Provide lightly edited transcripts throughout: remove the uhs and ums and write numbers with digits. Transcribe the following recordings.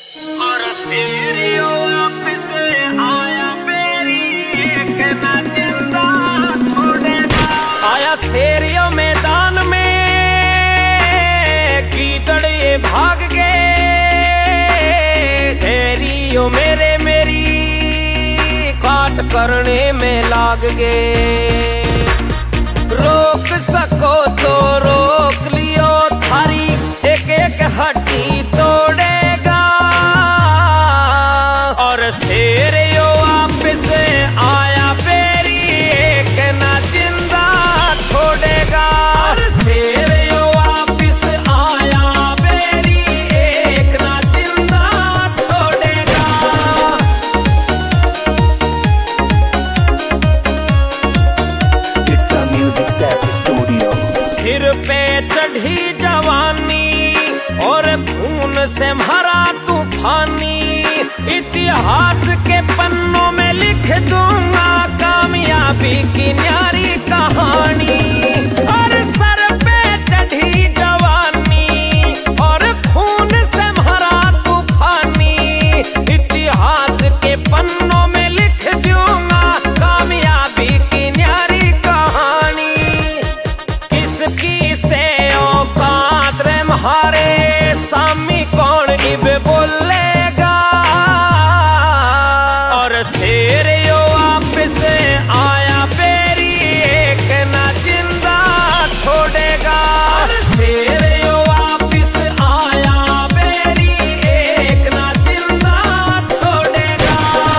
और सीढ़ियों वापिस आया मेरी एक ना जिंदा छोड़ेगा। आया शेरियों मैदान में कीचड़ ये भाग गए, तेरियों मेरे मेरी काट करने में लाग गए। रोक सको तो रोक लियो, थारी एक एक हड्डी तोड़ेगा। और शेरियो वापिस आया बेरी एक ना जिंदा छोड़ेगा। और शेरियो वापिस आया बेरी एक ना जिंदा छोड़ेगा। It's a Music Set Studio। सिर पे चढ़ी जवानी और खून से भरा तूफानी, इतिहास के पन्नों में लिख दूंगा कामयाबी की न्यारी कहानी। और सर पे चढ़ी जवानी और खून से भरा तूफानी, इतिहास के पन्नों में लिख दूंगा कामयाबी की न्यारी कहानी। किसकी से औकात रे म्हारे सामी कौन इब बोलेगा। और शेरियो वापिस आया बेरी एक ना जिंदा छोड़ेगा। और शेरियो वापिस आया बेरी एक ना जिंदा छोड़ेगा।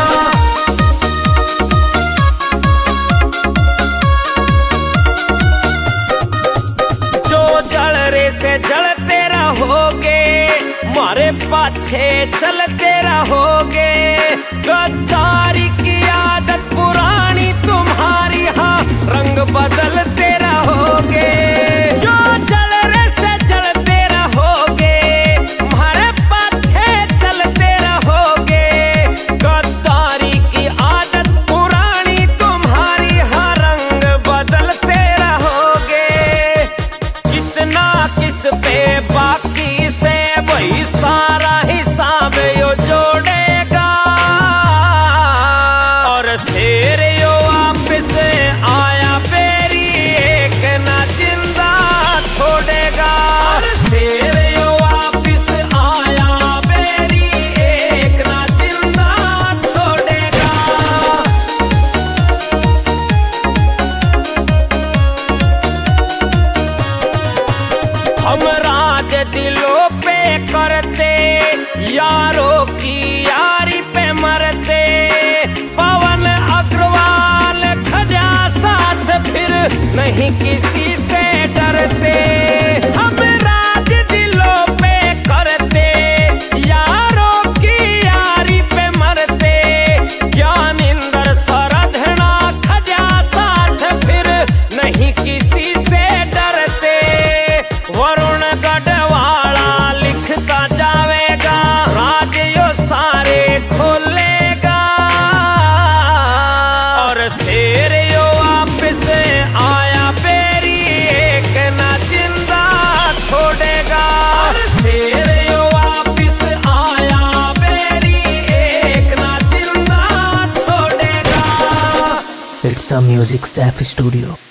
जो जल रे से जलते रहोगे, मारे पाछे चलते रहोगे। गद्दारी की आदत पुरानी तुम्हारी, हाँ रंग बदलते रहोगे। जो जल रे से जलते रहोगे, मारे पाछे चलते रहोगे। गद्दारी की आदत पुरानी तुम्हारी, हाँ रंग बदलते रहोगे। कितना किस पे बाकी से वही सारा हिसाब यो जोड़ेगा। और शेरियो वापिस आया बेरी एक ना जिंदा छोड़ेगा। और शेरियो वापिस आया बेरी एक ना जिंदा छोड़ेगा। हम राज दिलों पे करते, यारों की यारी पे मरते। पवन अग्रवाल खजा साथ फिर नहीं किसी से डरते। हम राज दिलों पे करते, यारों की यारी पे मरते। ज्ञानिंदर सरधना खजा साथ फिर नहीं किसी से डरते। वरुण गढ़वाला लिखता जावेगा, राज यो सारे खोलेगा। और शेरियो वापिस आया बेरी एक ना जिंदा छोड़ेगा। और शेरियो वापिस आया बेरी एक ना जिंदा छोड़ेगा। It's a Music Set Studio।